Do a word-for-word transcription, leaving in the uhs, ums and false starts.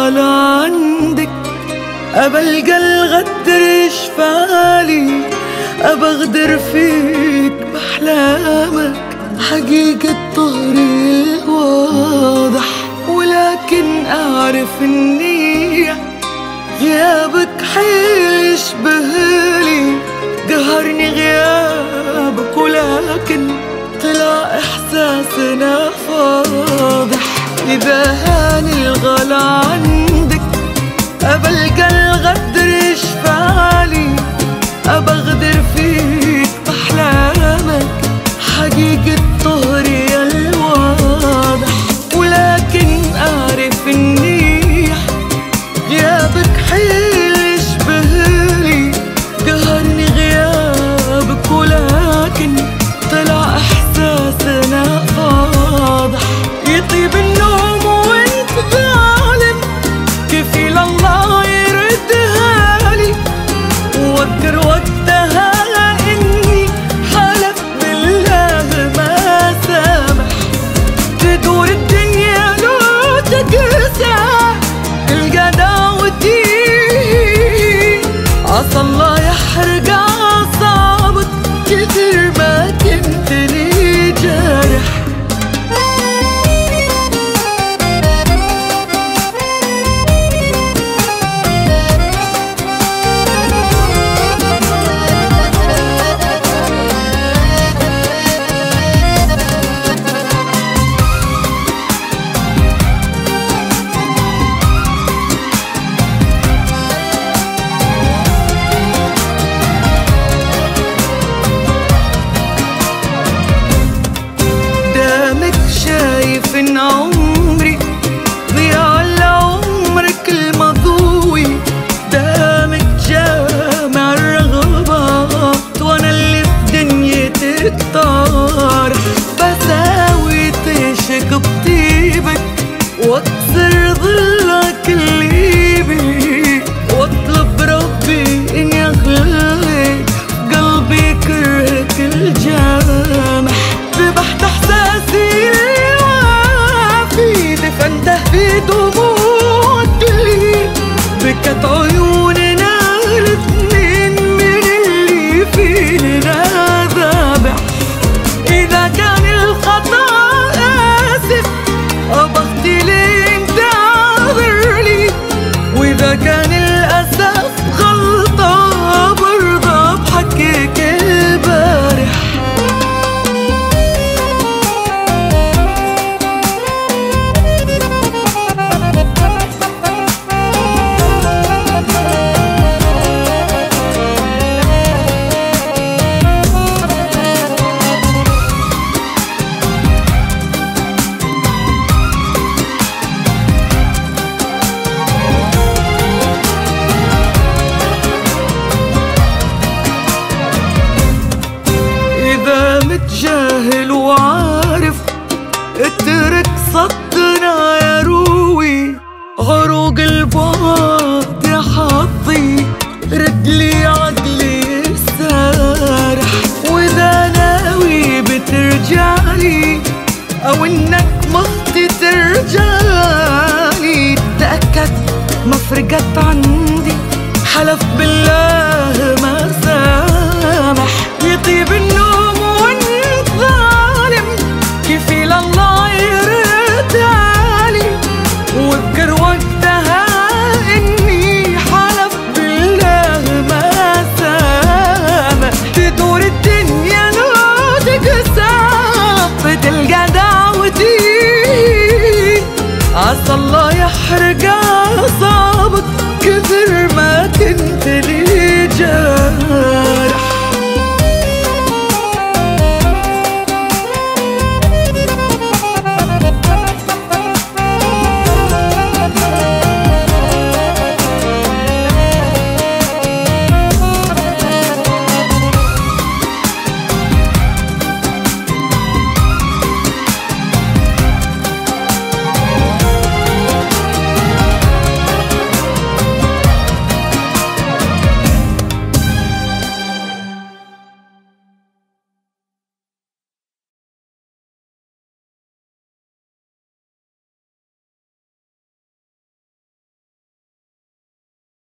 الغلا عندك، أبلقى الغدر يشفالي، أبغدر فيك بأحلامك. حقيقة طهري الواضح، ولكن أعرف إني غيابك حيل يشبهلي. قهرني غيابك ولكن طلع إحساسنا فاضح. إذا هاني الغلا عندك، أبلقى الغدر يشفالي، أبغدر فيك بأحلامك. حقيقة طهري الواضح، ولكن أعرف إني غيابك حيل يشبهلي. قهرني غيابك ولكن طلع إحساسنا فاضح. يطيب النوم وانت ظالم، كفيل الله يردها لي. واذكر وقتها اني حلفت بالله ما سامح. تدور الدنيا لو تقسى تلقى دعوتي، عسى الله يحرق أعصابك كثر ما كنت لي جارح. شايف إن عمري ضياع لعمرك المضوي. دامك جامع الرغبات وأنا اللي في دنيتك طارح. بساوي تشك بطيبك واكسر ظلك اللي بي، واطلب ربي إن يخلي قلبي كرهك الجامح. ذبحت إحساسي الوافي، دفنته في دموعك لي. بكت عيوننا الاثنين من اللي فينا ذابح. إذا كان الخطأ آسف أبغتي لي انت عذر لي، وإذا كان الأسف غلطة برضى بحكيك البارح. متجاهل وعارف اترك صدنا يا روي. عروق البعد يا حظي ردلي عقلي السارح. واذا ناوي بترجعلي او انك مخطي ترجعلي، تأكد ما فرقت عندي. حلف بالله